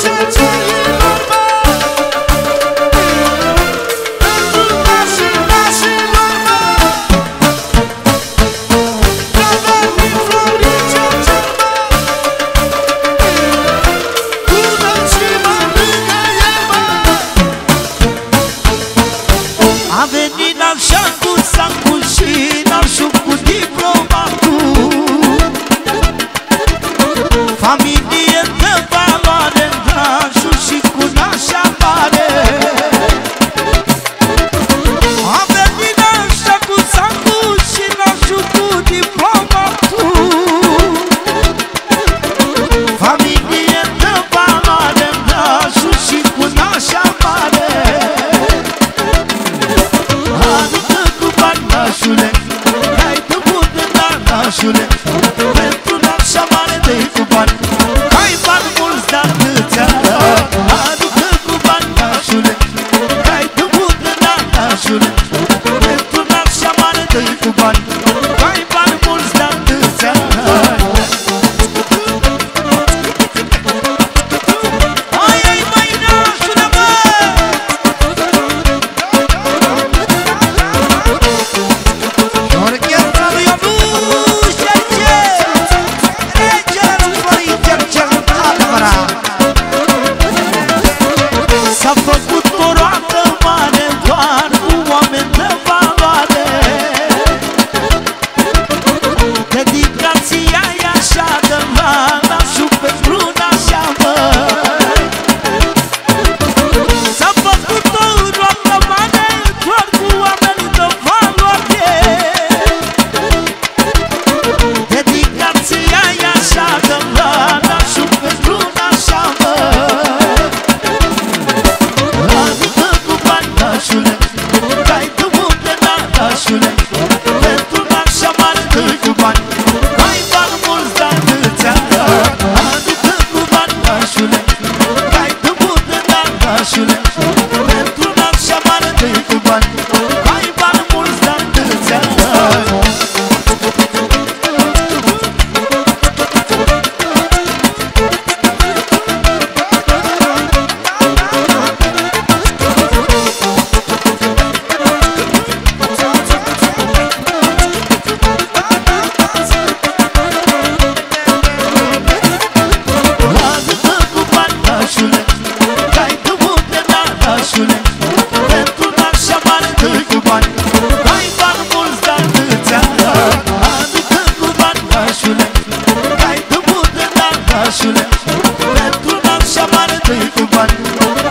Familie de valoare, nașul și cu nașa mare. A venit nașa cu sacul și nașul cu diplomatul. Familie de valoare, nașul și cu nașa mare. Adică cu bani, nașule, hai de bună, nașule, pentru nașa mare dă-i cu bani. Hai bani mulți, dar câți-a, adică cu bani, nașule, hai de bună, nașule, pentru nașa mare dă-i cu bani. Hai bani mulți, dar câți-a. Hai, hai, mai nașule, bă! Orchestra lui Ionuș, regele lui Florin cel adevărat. S-a făcut o roată mare doar cu oameni de valoare. Dedicația e așa de la nașul pentru nașa, măi. S-a făcut o roată mare doar cu oameni de valoare. Dedicația e așa de la nașul pentru nașa, măi. Adică cu bani, nașule, hai de unde, nașule, pentru nașa mare dă-i cu bani. Hai bani mulți, dar câți-a, adică cu bani, nașule, hai de unde, nașule, pentru nașa mare dă-i cu bani. Hai bani mulți, dar câți-a. Adică cu bani, nașule, hai de unde, nașule, pentru nașa mare dă-i cu bani. Hai bani mulți, dar câți-a, adică cu bani, nașule, hai de unde, nașule, pentru nașa mare dă-i cu bani.